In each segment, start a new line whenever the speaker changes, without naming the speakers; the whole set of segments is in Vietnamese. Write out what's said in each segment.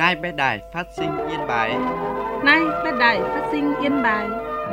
Nay bé đài phát sinh yên bài.
Nay bé đài phát sinh yên bài.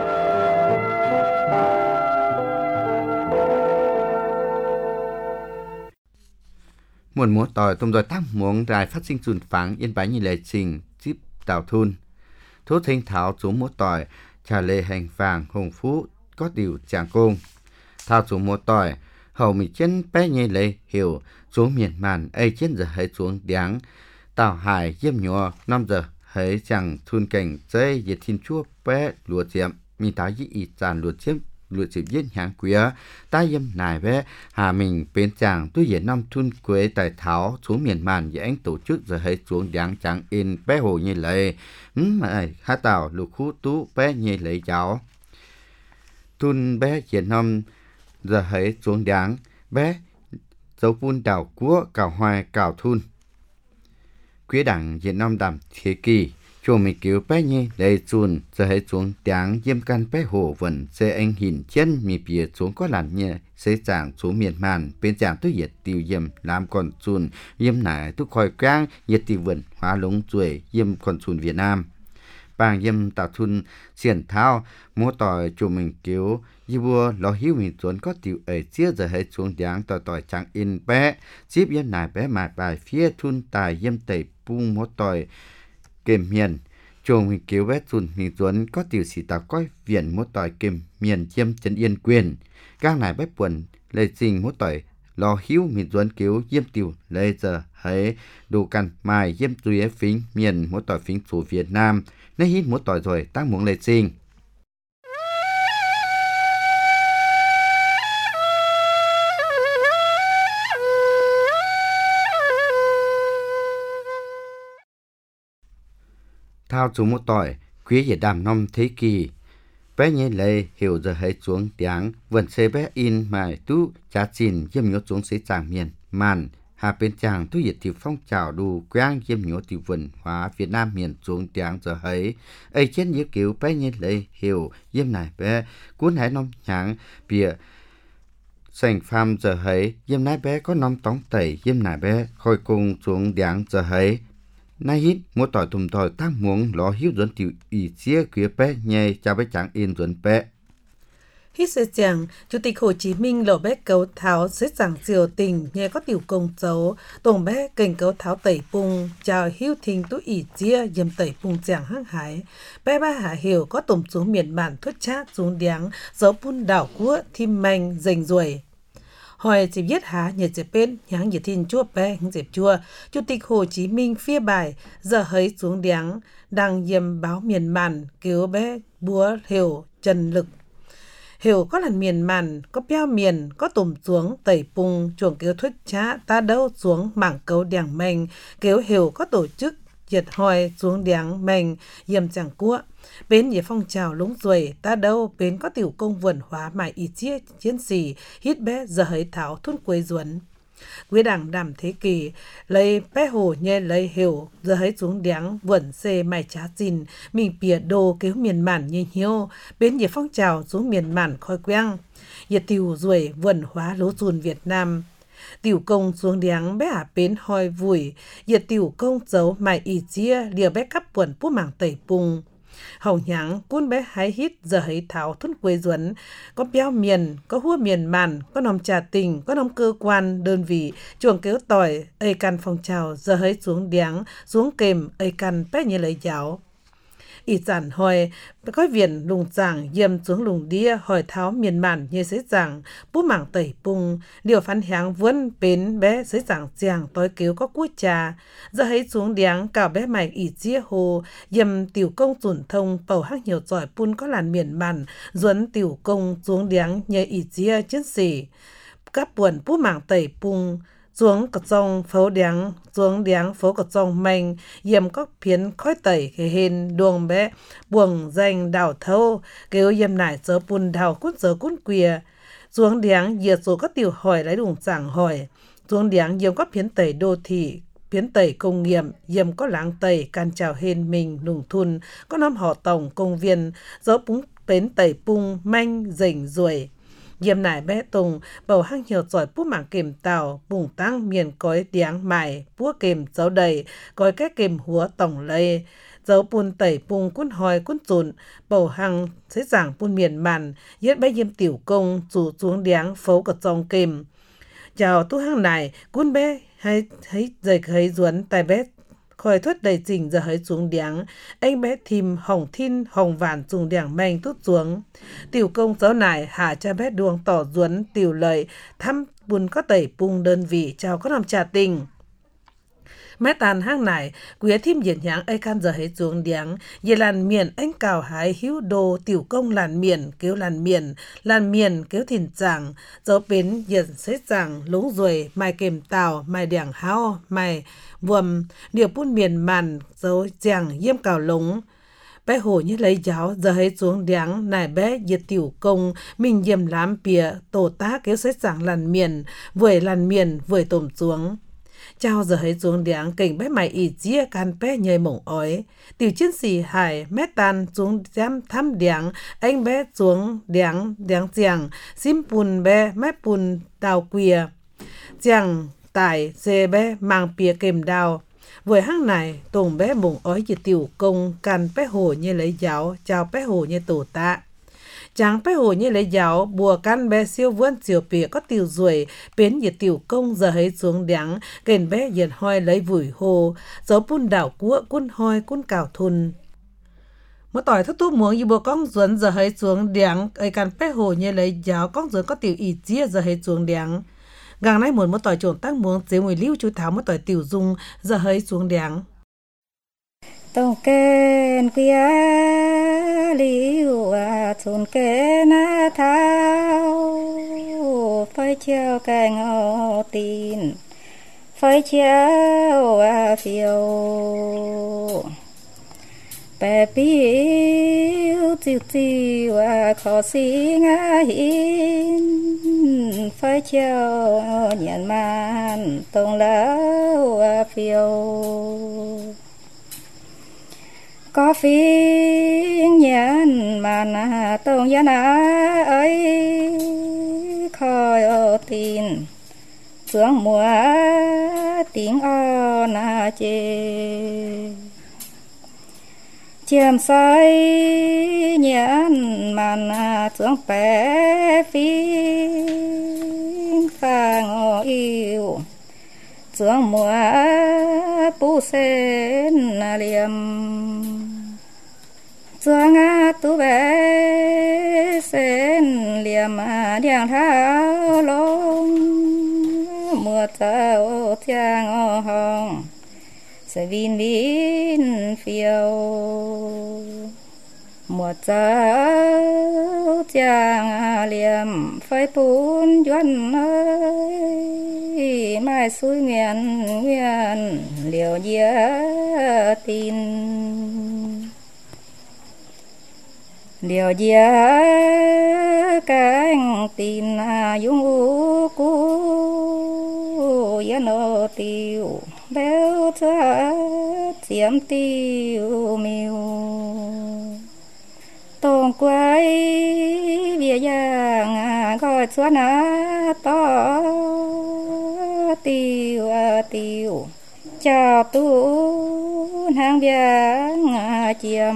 Muốn múa tỏi tôm rồi tác muốn đài phát sinh dùn phẳng yên bài như lệ trình giúp tạo thun. Thố thanh thảo chú múa tỏi trả lệ hành vàng hồng phú có điều chàng công. Thảo chú múa tỏi hầu mì chân bé như lệ hiểu chú miền màn ấy chân giờ hãy xuống đáng. Tào hải yếm nhỏ 5 giờ hãy chẳng thun cảnh dây dệt thiên chúa bé lùa chiếm mi táo dĩ ý tràn lùa chiếm giết hàng quía ta yếm nài bé hà mình bên chàng tôi dễ năm thun quế tại tháo xuống miền màn với anh tổ chức giờ hãy xuống đáng chẳng in bé hồ như lệ mà há tào lục khu tú bé như lệ cháu thun bé dễ năm giờ hãy xuống đáng bé dấu vun đào cúa cào hoài cào thun quế đảng Việt Nam đàm thế kỷ cho mình cứu bé như lấy chun giờ hãy xuống tiếng yếm căn bé hồ vẫn sẽ anh hình chân mi bìa xuống có làn nhẹ sẽ chẳng xuống miền màn bên chẳng tôi yết tiêu yếm làm con chun yếm nải tôi khỏi quang yết tiêu vườn hóa lống chuối yếm con chun Việt Nam bang yếm tạo thun xiển thao múa tỏi cho mình cứu như vua lo hiếu mình chuẩn có tiêu ấy chia giờ hãy xuống tiếng tỏi chẳng in bé chip yếm nải bé mà bài phía thun tài yếm tẩy bung múa tỏi kềm miền chồng mình cứu bé chun mình chuẩn có tiểu sĩ tạo coi viện múa tỏi kềm miền chiêm chân yên quyền các này bé buồn lời trình múa tỏi lo hiếu mình chuẩn cứu yếm tiểu lời giờ hãy đủ căn mài yếm túi phính miền múa tỏi phính chủ Việt Nam nếu hít múa tỏi rồi tăng muốn lời trình thao chú múa tỏi quý về đàm năm thế kỷ bé nhé lệ hiểu giờ hãy xuống tiếng vần xe bé in mài tú trả chìn yếm nhớ xuống xế tràng miền màn hà bên chàng tu diệt tiểu phong trào đủ quang yếm nhớ tiểu vần hóa Việt Nam miền xuống tiếng giờ hãy ấy trên nhớ kiểu bé nhé lệ hiểu yếm này bé cuốn hãy năm nhàng bìa sành pham giờ hãy yếm nái bé có năm tóng tẩy yếm nái bé khôi cùng xuống tiếng giờ hãy nay hít múa tỏi tùm tỏi tác muốn lo hiếu dẫn tiểu ý chia kia bé nhẹ cho bé chẳng yên dẫn bé
Hít sẽ chẳng, Chủ tịch Hồ Chí Minh lộ bé cấu tháo sẽ chẳng diều tình nghe có tiểu công dấu, tổng bé kênh cấu tháo tẩy bung, chào hiếu thình tú ỉ chia dầm tẩy bung chẳng hăng hái. Bé ba hạ hiểu có tổng xuống miền bản thuất chát xuống điáng, dấu bun đảo cua, thim manh, rành ruồi. Hỏi chỉ biết há nhật dẹp bên, nháng nhật thiên chua bé hứng dẹp chua. Chủ tịch Hồ Chí Minh phia bài, giờ hấy xuống điáng, đang dầm báo miền bản, cứu bé búa hiểu trần lực. Hiểu có lần miền màn, có béo miền, có tùm xuống, tẩy bung, chuồng kêu thuất chá, ta đâu xuống mảng cấu đèng manh, kêu hiểu có tổ chức, diệt hòi xuống đèng manh, dầm chẳng cua. Bên về phong trào lúng ruồi, ta đâu, bên có tiểu công vườn hóa mải ý chia chiến sĩ, hít bé giờ hấy tháo thun quấy ruẩn. Quý đảng đàm thế kỷ, lấy bé hồ nhé lấy hiểu, giờ hãy xuống đéng vườn xê mày trá xin, mình bìa đồ cứu miền màn như hiếu, bên về phong trào xuống miền màn khói quang, nhiệt tiểu ruồi vườn hóa lố dùn Việt Nam. Tiểu công xuống đéng bé à bên hoi vùi, nhiệt tiểu công dấu mày ý chia, liều bé cắp vườn bú mảng tẩy bung. Hồng nháng cuốn bé hái hít giờ hãy tháo thun quê duẩn, có béo miền, có hua miền màn, có nòng trà tình, có nòng cơ quan, đơn vị, chuồng kéo tỏi, ây căn phong trào, giờ hãy xuống đéng, xuống kềm, ây căn bé như lấy giáo. Ý giản hỏi, có viện lùng giảng dìm xuống lùng đĩa hỏi tháo miền màn như giấy giảng, bú mảng tẩy bung, điều phán háng vươn bến bé giấy giảng giảng tối cứu có cúi trà. Giờ hãy xuống đéng cào bé mạch ý chia hồ, dìm tiểu công dùn thông bầu hắc nhiều giỏi bún có làn miền màn, duẩn tiểu công xuống đéng nhờ ý chia chiến sĩ. Các buồn bú mảng tẩy bung, xuống cột rong phố đéng, xuống đéng phố cột rong manh, yếm các phiến khói tẩy khề hên đuông bé, buồng danh đảo thâu, kêu yếm nải giờ bùn đảo cún quìa. Xuống đéng diệt số các tiểu hỏi lấy đùng giảng hỏi, xuống đéng yếm các phiến tẩy đô thị, phiến tẩy công nghiệp, yếm có láng tẩy, can chào hên mình, nùng thun, có năm họ tổng công viên, giờ búng bến tẩy bung, manh, rảnh ruồi. diêm nải bé tùng bầu hăng hiểu giỏi bút mảng kềm tàu bùng tăng miền cõi tiếng mải búa kềm dấu đầy cõi cái kềm húa tổng lây dấu bùn tẩy bùng cún hòi cún chùn bầu hăng sẽ giảng bùn miền màn yết bé diêm tiểu công chủ xuống điáng phấu cả trong kềm chào tu hăng này cún bé hay thấy dày thấy duẩn tài bé khỏi thoát đầy trình giờ hơi xuống điáng anh bé thìm hồng thin hồng vàn dùng điáng manh tút xuống tiểu công giáo nải hạ cha bé đuông tỏ duẩn tiểu lợi thăm buồn có tẩy bung đơn vị chào có làm trà tình mẹ tàn hang này quý thím diện nháng ai can giờ hết xuống điáng về làn miền anh cào hái hữu đồ tiểu công làn miền kéo thìn chàng dấu bến diện xế chàng lúng ruồi mai kềm tàu mai đẻng hao mai vuông điều bún miền màn dấu chàng yếm cào lúng bé hồ như lấy giáo giờ hết xuống điáng nải bé diệt tiểu công mình yếm lám bìa tổ tá kéo xế chàng làn miền vưởi tổm xuống chào giờ hết xuống điáng cảnh bé mày ỉ chia can bé nhơi mỏng ói tiểu chiến sĩ hải mét tan xuống giam thăm điáng anh bé xuống điáng chàng sim pun bé mét pun đào quìa chàng tải xe bé mang pìa kềm đào với hang này tùng bé mỏng ói chỉ tiểu công can bé hồ như lấy giáo chào bé hồ như tổ tạ chàng bé hồ như lấy giáo bùa can bé siêu vươn chiều pìa có tiểu ruồi bến nhiệt tiểu công giờ hết xuống đắng kền bé nhiệt hoi lấy vùi hồ dấu bún đảo cua cún hoi cún cào thun một tỏi thất tu muống như bùa con duẩn giờ hết xuống đắng ấy can bé hồ như lấy giáo con duẩn có tiểu ỉ chia giờ hết xuống đắng gang nay một tỏi trộn tăng muống chế mùi lưu chú tháo một tỏi tiểu dung giờ hết xuống đắng
tông kén kia liu chun kén thao phải treo cái ngõ tin phải treo phiêu bé piu chiu chiu khó xí ngã hin phải treo nhận man tông lão phiêu có phiên nhàn màn tông gia na ấy khơi tin xuống mùa tiếng o na chê chiêm say nhàn màn xuống bé phiên pha ngô yêu xuống mùa pu sen liềm xuống tu bé sen liềm điang tháo lông mùa tao thiang hồng sẽ vin phiêu mùa tao thiang liềm phải bún doan ơi mai suối miền liều dĩa tin liều dĩa cánh tin dung u cu yên ô tiêu béo cha chiếm tiêu miu tông quay bia giang gọi xuân to tiêu chào tu hàng biang chiêm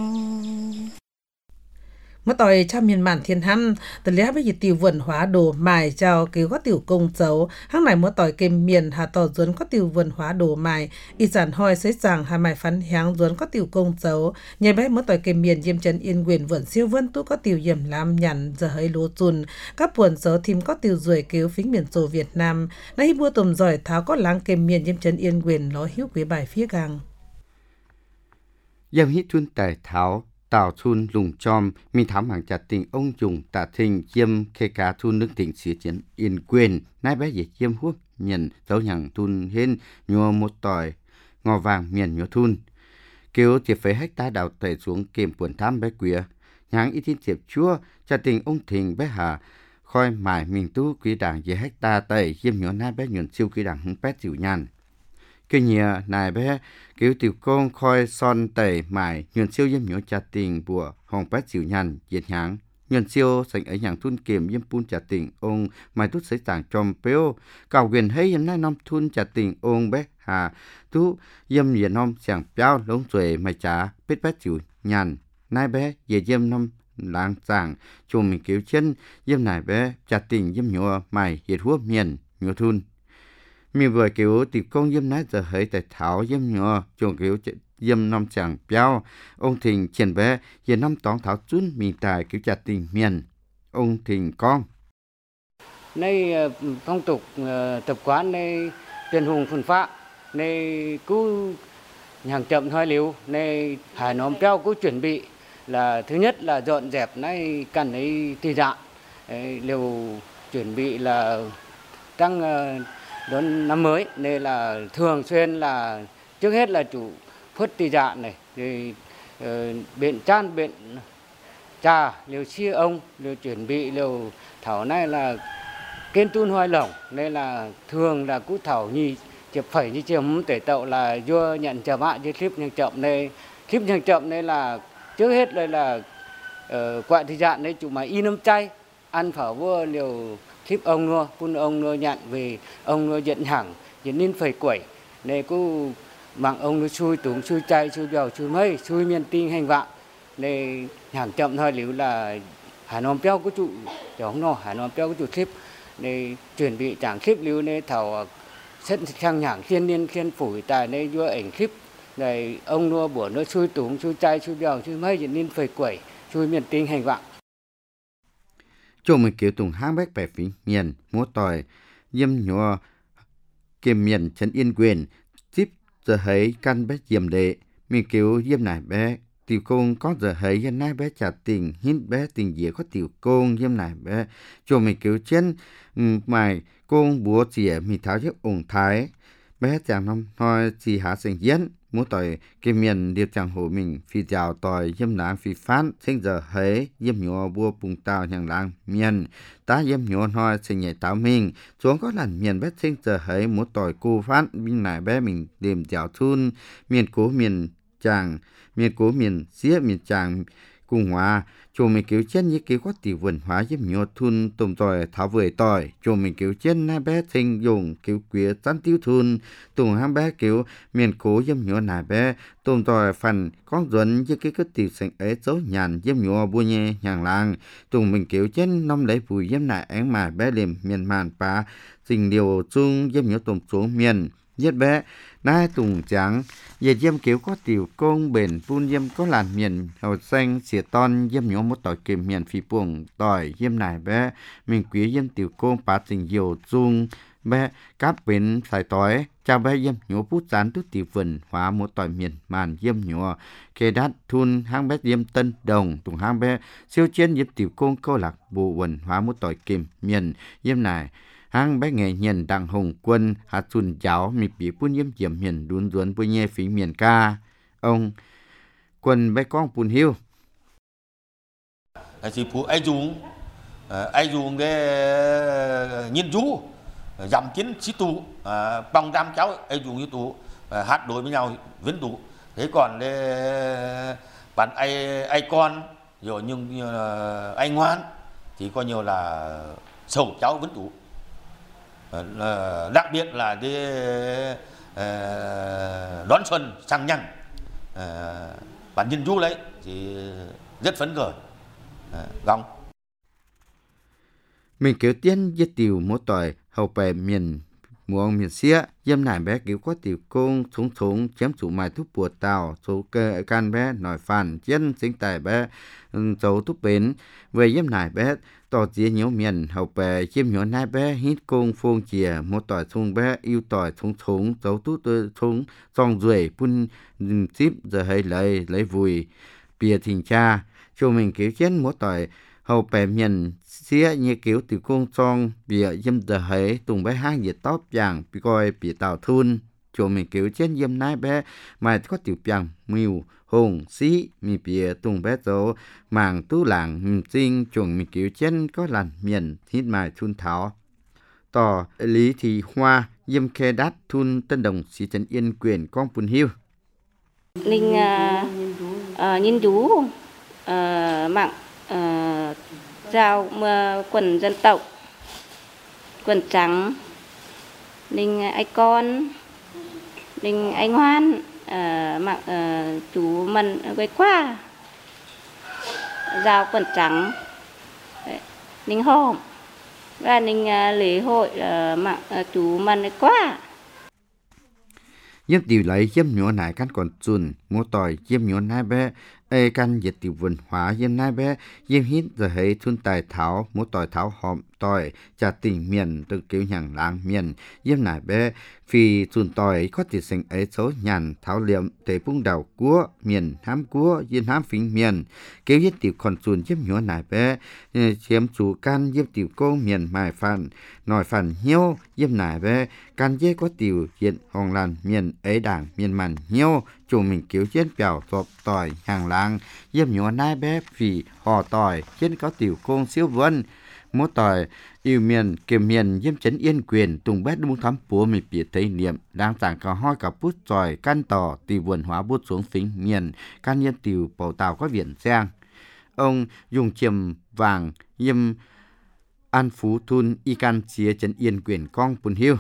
mất tỏi cha miền màn thiên hăm từ lẽ bây giờ tiểu vườn hóa đồ mài chào cứu có tiểu công dấu hang này mất tỏi kềm miền hà tỏ duẩn có tiểu vườn hóa đồ mài y sản hoi xế rằng hà mài phán háng duẩn có tiểu công dấu nhảy bé mất tỏi kềm miền diêm trần yên quyền vườn siêu vân tu có tiểu yểm làm nhằn giờ hơi lúa chun các buồn dấu thìm có tiểu ruồi cứu phính miền sổ Việt Nam nay bua tùm giỏi tháo có láng kềm miền diêm trần yên quyền nó hiếu quý bài phía gang
yam hít chun tài tháo tào thun lùng chom mi thám hàng chặt tình ông dùng tạ thình yêm khe cá thun nước tỉnh xứ chiến yên quyền nai bé dễ yêm hút nhận dấu nhằng thun hên nhua một tỏi ngò vàng miền nhua thun kêu chỉ phải hecta đào tẩy xuống kềm buồn thám bé quía nhang ít tin tiệp chúa chặt tình ông thình bé hà khoi mải mình tu quý đảng dễ hecta tẩy yêm nhua nai bé nhuận siêu quý đảng hứng bé chịu nhàn cái nhà này bé kiểu tiểu công khoi son tẩy mải nhuận siêu yếm nhổ chặt tình bùa hồng bát chịu nhàn diệt háng nhân siêu sành ấy nhàng thun kiềm yếm pun trả tỉnh ông mai tút sấy tảng tròm peo cào quyền hay yếm nay năm thun trả tỉnh ông bé hà tu yếm nhiệt năm sàng béo lông xuề mai trả bết bết chịu nhàn nay bé về yếm năm làng sàng chùm mình cứu chân yếm này bé trả tỉnh yếm nhựa mày hiệt húa miền nhựa thun mình vừa cứu tiệp công yếm nái giờ hãy tại thảo yếm nhựa chùm cứu yếm năm sàng béo ông thình triển bé yếm năm tóm thảo chun mình tài cứu trả tỉnh miền ông thình con
nay phong tục tập quán nay truyền hùng phun phá nay cứ hàng chậm hơi liều nay hải nóm treo cứ chuẩn bị là thứ nhất là dọn dẹp nay cần ấy tùy dạng liều chuẩn bị là tăng đón năm mới nên là thường xuyên là trước hết là chủ phất tùy dạng này thì biện chan biện trà liều chia ông liều chuẩn bị liều thảo này là kênh tun hoài lỏng nên là thường là cú thảo nhì chụp phẩy như chiếm tể tậu là vua nhận chậm ạ chứ clip nhang chậm này là trước hết đây là quại thì dạng đấy chủ mà in âm chay ăn phở vua liều clip ông nua phun ông nua nhận về ông nua dẫn hẳn dẫn nên phải quẩy này cứ mạng ông nua xui túng xui chay xui bèo xui mây xui miền tinh hành vạn này hàng chậm thôi liều là hà nôm béo có trụ giống nó hà nôm béo có trụ clip này chuẩn bị chẳng clip liều này thảo set sang nhảng thiên niên thiên phủi tài này vua ảnh clip này ông nua bữa nó xui túng xui chay xui bèo xui mây dẫn nên phải quẩy xui miền tinh hành vạn
chồng mình kiểu tùng hang bách bẻ phí miền múa tỏi yếm nhọ kiềm miền trấn yên quyền tiếp giờ thấy căn bách yếm đệ mình kiểu yếm này bé tiểu công có giờ thấy hiện nay bé trả tình hít bé tình dĩa có tiểu công yếm này bé chồng mình kiểu trên mày công búa chỉa mình tháo chiếc ủng thái bé chàng năm thôi chỉ hạ sinh diễn múa tỏi kiềm miền điệp chàng hồ mình phi chào tỏi yếm nang phi phán sinh giờ thấy yếm nhọ bua bùng tàu hàng làng miền ta yếm nhọ thôi sinh nhảy táo mình xuống có lần miền bé sinh giờ thấy múa tỏi cô phán mình này bé mình điềm chào thun miền cố miền chàng miền cố miền xía miền chàng cùng hòa chùa mình cứu chân như cứu có tiểu vườn hóa giúp nhọ thun tôm tỏi tháo vơi tỏi chùa mình cứu chân na bé sinh dùng cứu quía tán tiêu thun tùng ham bé cứu miền cố giúp nhọ nà bé tôm tỏi phần con duẩn như cái tiểu sinh ấy dấu nhàn giúp nhọ bua nhẹ nhàng làng tùng mình cứu chân năm lấy bùi giúp nại ánh mà bé liềm miền màn phá tình điều chung giúp nhọ tôm xuống miền giết bé nai tùng trắng về diêm kiểu có tiểu công bền phun diêm có làn miền hậu xanh xỉa ton diêm nhỏ một tỏi kiềm miền phi buồng tỏi diêm này bé mình quý diêm tiểu công phá tình diều chung bé cáp bền xài tỏi chào bé diêm nhỏ phút chán tút tiểu vườn hóa một tỏi miền màn diêm nhỏ kê đắt thun hang bé diêm tân đồng tùng hang bé siêu chiến diêm tiểu công câu lạc bộ vườn hóa một tỏi kiềm miền diêm này hang bé nghệ nhân đặng hồng quân hạt xuân giáo mi bị phun yếm diệm miền đun duốn bôi nhẹ phí miền ca ông quân bé con phun hiu
chỉ phụ ai dùng để nghiên cứu giảm kiến sĩ tụ bằng đam cháu ai dùng như tụ hát đối với nhau vẫn tụ thế còn để bạn ai con rồi nhưng ai ngoan thì coi nhiều là sầu cháu vẫn tụ. Đặc biệt là đi đón xuân sang nhằng bản nhân du đấy thì rất phấn khởi gong
mình kiểu tiên giết tiểu múa tỏi hậu bè miền muông miền xía dâm nải bé kiểu có tiểu công súng chém chủ mài thuốc bùa tàu số cơ can bé nổi phản chân sinh tài bé dấu thuốc bến về dâm nải bé tỏ chia nhiều miền hậu bè chiêm nhỏ nai bé hít công phông chìa một tỏi thùng bé yêu tỏi súng dấu thuốc súng song ruồi phun ship giờ hay lấy vùi bìa thình cha cho mình kiểu chén một tỏi hậu bè miền xía như kiểu tiểu công song bìa dâm giờ hay tùng bé hang nhiệt tóc vàng bị coi bìa tàu thun cho mình kiểu chén dâm nai bé mà có tiểu vàng mưu hồng xí mi bìa tùng bé dấu màng tú làng sinh chuồng mi kiểu chén có làn miền hít mài thun thảo tỏ lý thì hoa dâm khe đát thun tân đồng sĩ trấn yên quyền con phun hiu
Linh nhìn chú mạng rào quần dân tộc, quần trắng, Ninh Ai Con, Ninh Anh Hoan, mặc chú Mần quay qua, rào quần trắng, Ninh Hòm và Ninh lễ hội mặc chú Mần quay qua.
Yếm tiểu lấy yếm nhỏ nải căn còn chun, mua tỏi yếm nhỏ nải bé, căn nhiệt tiểu văn hóa yếm nải bé, yếm hít giờ thấy thun tài tháo, mua tỏi tháo hòm tỏi, trà tình miền từ kiểu nhàng láng miền, yếm nải bé, vì chun tỏi có thể sinh ấy số nhàn tháo liệm để bung đầu cua miền hám cua yếm hám phình miền, kiểu yếm tiểu còn chun yếm nhỏ nải bé, chiếm chủ can yếm tiểu cô miền mài phản, nói phản hiếu yếm nải bé, can dê có tiểu hiện hồng lan miền ấy đảng miền màn hiếu chủ mình kiểu chiến biểu tọp tỏi hàng làng yếm nhỏ nải bé vì họ tỏi trên có tiểu công siêu vân mỗi tỏi yêu miền kiềm miền yếm chấn yên quyền tùng bét đúng thắm búa mình biệt thấy niệm đang giảng cả hoi cả bút tỏi căn tỏ từ vườn hóa bút xuống phính miền can nhân tiểu bầu tàu có biển giang ông dùng chiềm vàng yếm an phú thun y can chia chấn yên quyền con bùn hiu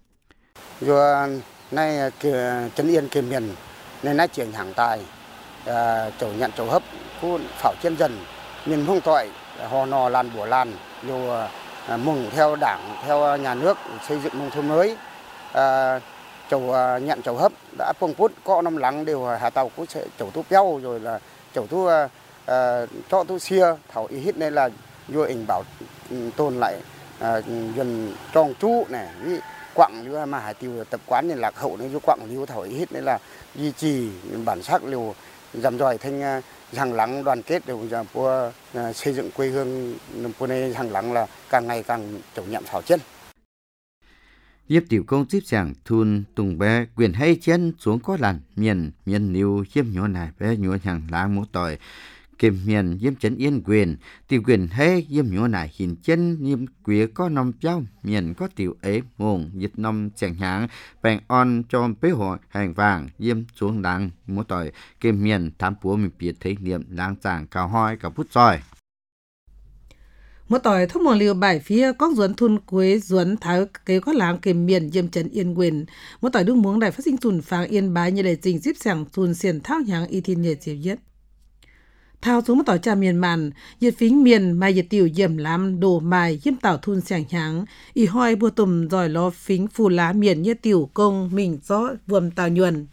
do nay chấn yên kiềm miền nên nay chuyển hàng tài chỗ nhận chỗ hấp khu phảo chiến dần miền hông toại hò nò làn bùa làn rồi mừng theo đảng theo nhà nước xây dựng nông thôn mới chỗ nhận chỗ hấp đã phong phút có năm lắng đều hà tàu cũng sẽ chỗ tu béo rồi là chỗ tu cho tu xia thảo ý hít nên là vô ảnh bảo tồn lại gần tròn chú này với quặng như mà hải tiêu tập quán nên lạc hậu nên vô quặng lưu thảo ý hít nên là duy trì bản sắc liều dằm dòi thanh hàng lắng đoàn kết đều của xây dựng quê hương của này hàng lắng là càng ngày càng chủ nhậm phảo chân.
Yếp tiểu công tiếp giảng thun tùng bé quyền hay chân xuống có làn miền niu yếm nhỏ này bé nhỏ hàng láng mũ tỏi kiềm miền yếm chấn yên quyền tiểu quyền hay yếm nhỏ này hình chân yếm quế có nòng cháu miền có tiểu ế mồm dịch nòng chẳng hãng bèn on cho bế hội hàng vàng yếm xuống láng mũ tỏi kiềm miền thám búa mình biệt thấy niệm láng giảng cao hoi cả phút rồi
một tỏi thông một liều bài phía có duẩn thun quế duẩn tháo kế có làng kiềm miền yếm chấn yên quyền một tỏi đương muống đại phát sinh tuần phàng yên bái như để trình xếp sảng tuần xiển thao nhàng y thiên nhẹ diệp yết thao xuống một tỏi trà miền màn nhiệt phính miền mai nhiệt tiểu yểm lắm đồ mài yếm tảo thun sảng nhàng y hoi bùa tùm giỏi lo phính phù lá miền nhiệt tiểu công mình gió vuông tào nhuần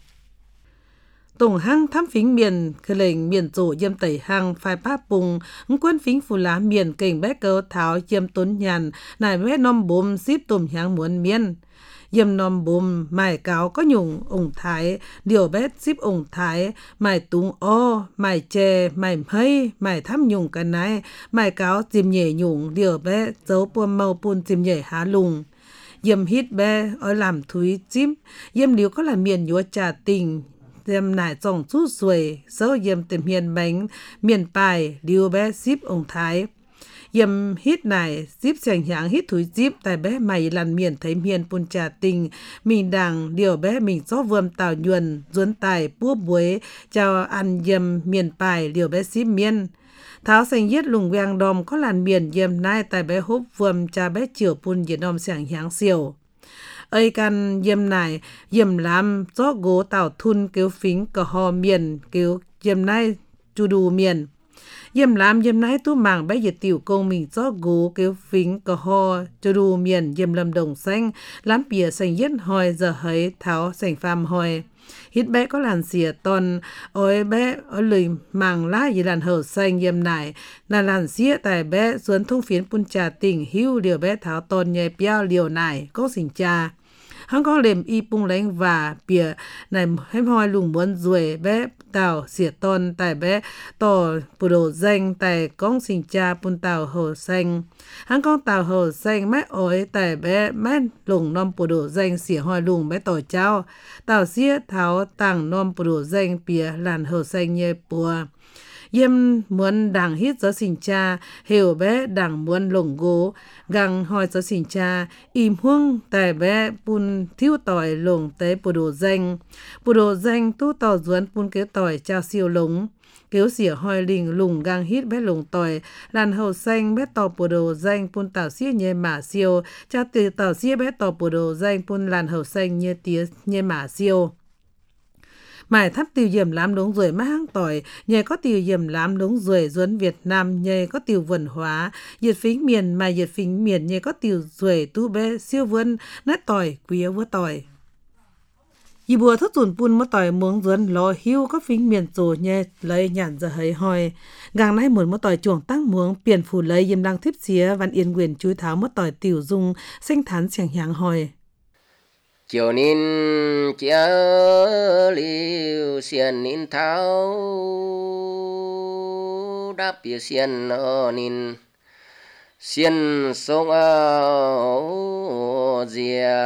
tổng hang thám phính miền khởi lệnh miền tổ yếm tẩy hang phai pháp bùng quân phính phù lá miền cảnh bé cơ tháo yếm tốn nhàn nải bé nom bồm xíp tùm hang muốn miên yếm nom bồm mài cáo có nhung ủng thái điều bé xíp ủng thái mài tung o mài chè mài mây mài thăm nhung cái này mài cáo chìm nhẹ nhung điều bé dấu buồm màu bùn chìm nhẹ há lùng yếm hít bé ở làm thúi chím yếm liu có là miền nhúa trà tình yếm nải dòng chút xuôi sâu yếm tìm hiền bánh miền bài liu bé xíp ủng thái yếm hít nải xíp sành hãng hít thúi díp tại bé mày làn miền thấy miền bùn trà tình mình đằng điều bé mình gió vườm tào nhuần duốn tài búa buế chào ăn yếm miền bài điều bé xíp miên tháo sành yết lùng vàng đom có làn miền yếm nai tại bé hốp vườm cha bé chiều bùn yết đom sành hãng siêu ơi căn yếm nải yếm làm gió gỗ tảo thun kêu phính cờ hò miền kêu yếm nai chu đù miền yếm làm yếm nái tu màng bé nhiệt tiểu công mình gió gỗ kêu phính cờ ho chu đù miền yếm lâm đồng xanh lám bìa sành yết hoi giờ hấy tháo sành phàm hoi hít bé có làn xìa ton ôi bé ở lười màng lá gì làn hở xanh yếm nải là làn xìa tại bé xuống thông phiến bún trà tỉnh hưu điều bé tháo ton nhẹ piao liều nải có xình trà hắn có lềm y bung lánh và bìa này hem hoi lùng muốn ruồi bé tàu xỉa ton tại bé tỏ bù đồ danh tại con xình cha bún tàu hồ xanh hắn con tàu hồ xanh mét ối tại bé mét lùng nom bù đồ danh xỉa hoi lùng bé tỏi trao tàu xỉa tháo tàng nom bù đồ danh bìa làn hồ xanh nhẹ bùa yếm muốn đảng hít gió xình cha hiểu bé đảng muốn lồng gỗ găng hoi gió xình cha im huông tại bé bùn thiếu tỏi lồng tế bù đồ danh tu tỏ duẩn bùn kế tỏi trao siêu lống kiểu xỉa hoi lình lùng gang hít bé lùng tỏi làn hậu xanh bé tò bồ đồ danh pun tảo xía nhẹ mã siêu cha từ tảo xía bé tò bồ đồ danh pun làn hậu xanh nhẹ tía nhẹ mã siêu mải thắp tiêu diệm lám đống ruồi mắt hang tỏi nhờ có tiêu diệm lám đống ruồi duấn Việt Nam nhờ có tiêu vần hóa diệt phính miền mà diệt phính miền nhờ có tiêu ruồi tu bé siêu vươn nát tỏi quý vua tỏi y bùa thất tuần pun mất tỏi muống duấn lo hiu có phính miền tổ nhờ lấy nhàn giờ thấy hoi gang nay muốn mất tỏi chuồng tăng muống biển phủ lấy yếm đăng thiếp xía văn yên quyền chui tháo mất tỏi tiểu dung sinh thán sẻng hàng hoi
chiều nín chia liu xiên nín tháo đáp bia xiên nín xiên sông áo dìa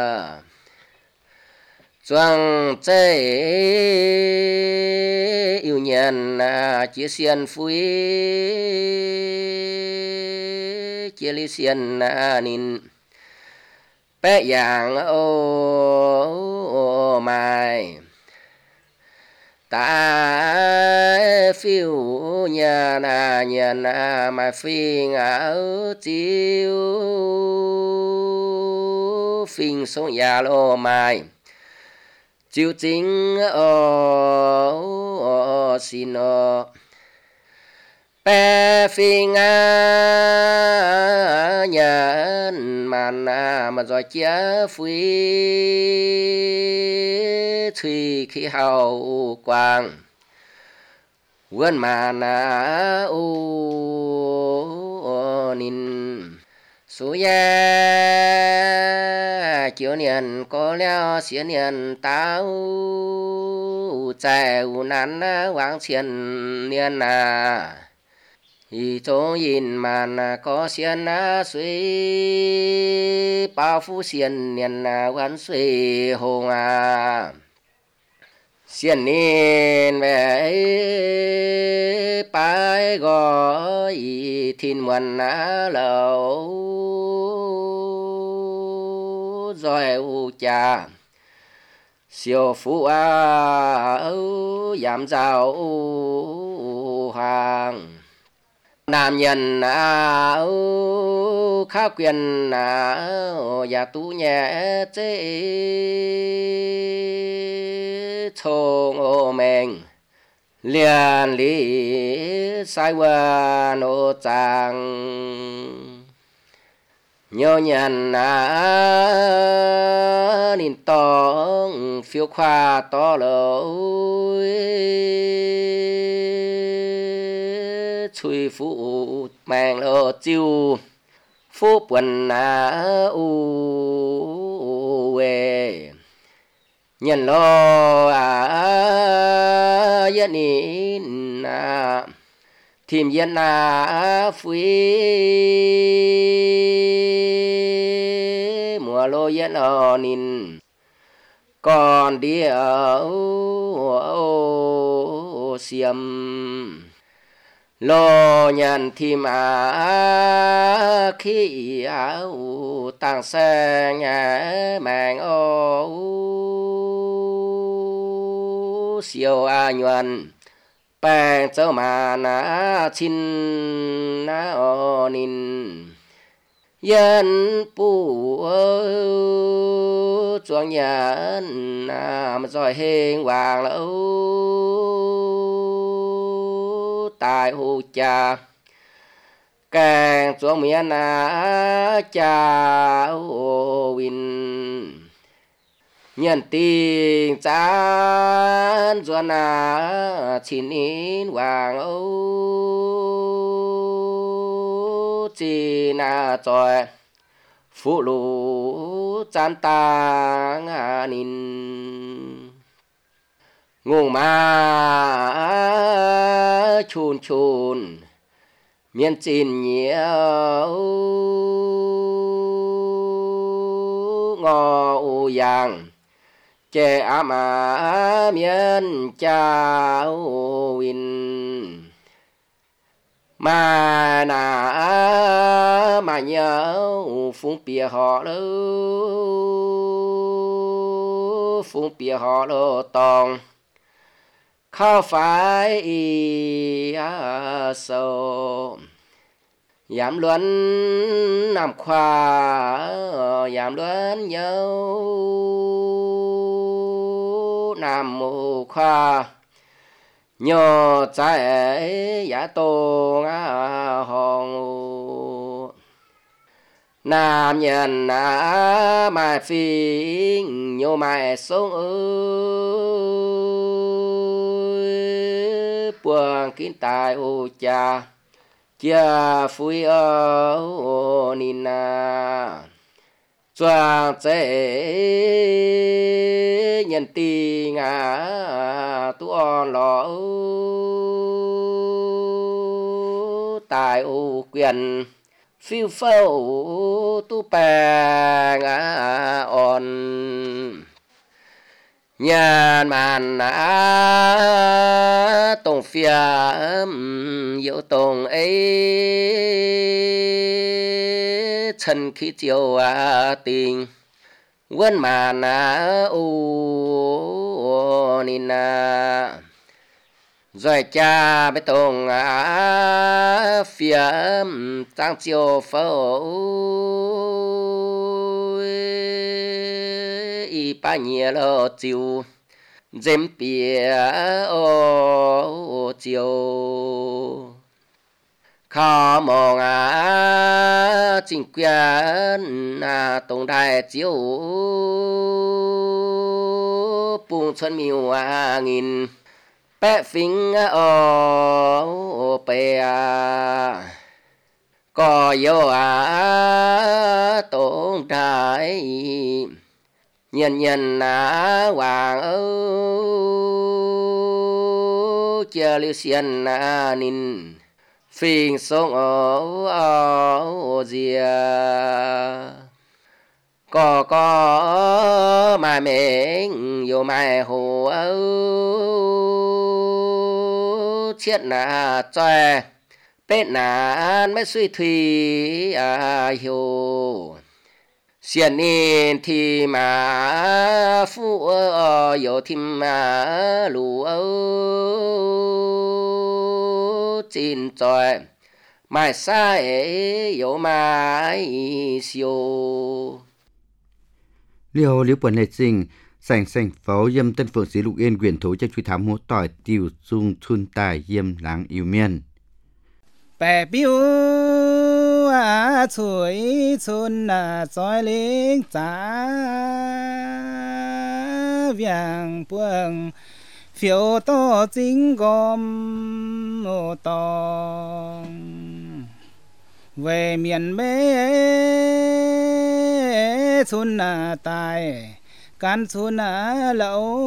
choang chế yêu nhận chia xiên phui chia li xiên nín bé dạng ô mai ta phiêu nhà na mà phi ngỡ chiếu phình xuống nhà lô mai chiếu chính ô xin ô bé phi ngã nhận mà rồi chia phi thủy khí hậu quang vươn mà u nín số ya chiếu niên có leo xía niên tao chạy u nán vang xiên niên y chỗ nhìn mà có xiên suy bao phu xiên niên quán suy hồng xiên niên về bài gọi thiên muôn lầu rồi u cha siêu phú giảm giàu hàng nam nhân khá quyền nhà tu nhẹ chế chồng ô mình liền lý sai qua nô chàng nhớ nhận nín tông phiêu khoa to lối chui phụ mang lô chiu phú quần u về nhân lo yên nín tìm yên phi mùa lô yên nín còn đi ở xiêm lo nhận thêm khi áo tăng xe nhà mang siêu nhuận bèn châu mà chín nín dân bù chuông nhận mà giỏi hình hoàng lâu tại hồ cha càng chuông miền cha win nhân tình chán chuông chín in hoàng chỉ tròi phụ lũ chán ta nín ngùng mà chun chun miền chín nhiều ngò yang trẻ mà miền cha win mà mà nhớ phung bia họ lơ phung bia họ lơ tòng khó phải sầu giảm luận nằm khoa giảm luận nhau nằm mù khoa nhỏ trái giá tô hồng nam nhân mai phi nhiều mai sống ơi buồn kín tài ô cha chia phui ô nina choang chế nhân ti tu on lo tài ô quyền phiêu phâu tu bè on nhàn màn tông phía yêu tông ấy chân khí chiều tình quân màn ô nina rồi cha bé tông phía tăng chiều phâu y ba nhẹ lo chiều dêm bìa ô chiều khó mong chính quyền tổng đài chiều bùng xuân miêu nghìn bé phình ô bé có yêu tổng đài nhân nhân hoàng chia lưu xiên nín phình sông dìa có mai mình yêu mai hồ chết choe bên mới suy thủy hiểu xiên nín thì mà phụ yêu thêm lù chín choe mai sai yêu mai siêu
liều buồn lệ trình sành pháo yêm tân phượng sĩ lục yên quyền thối cho truy thám hố tỏi tiêu dung thun tài yêm láng yêu miên
bè biu chuối chun soi lính giá vàng buông phiếu to chính gom ô tòng về miền mê chun tài can chun lẩu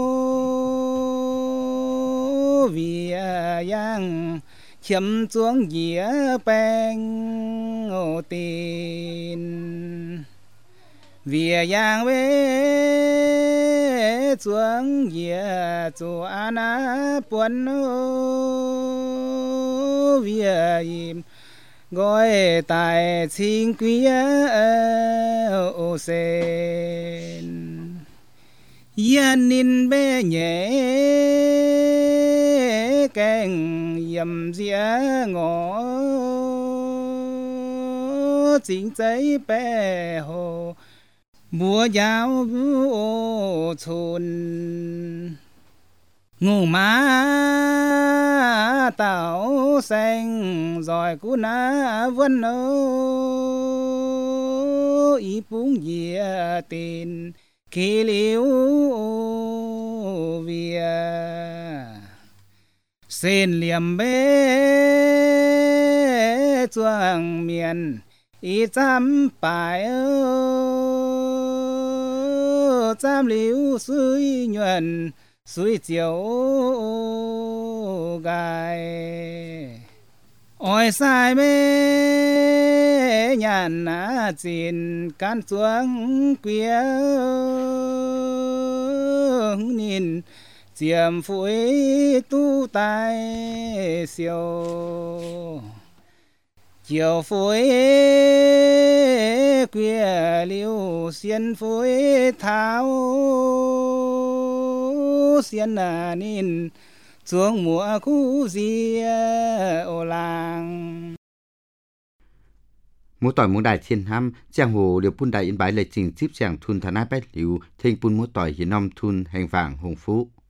vì yang chiếm xuống dĩa beng ô tin vì yang về xuống dĩa chu ana buồn vì im gọi tài chính quý ô sen yên nín bé nhẹ cành yểm dĩa ngõ chính giấy bé hồ mùa giáo ô chôn ngủ má tảo xanh rồi cú ná vân ô ý búng dìa tin khi liễu vía xin liềm bế chuang miền ý chăm bài chăm liễu suy nhuận suy chiều gai ôi sai mê nhàn chín can xuống quía nhìn chiêm phối tu tài siêu chiều phối quía liêu xiên phối tháo xiên nín xuống mùa khu gì ô làng
múa tỏi múa đài thiên ham giang hồ liều bún đài yên bái lệ trình tiếp giảng thun thà nai bét liu thênh bún múa tỏi hiến nom thun hành vàng hồng phú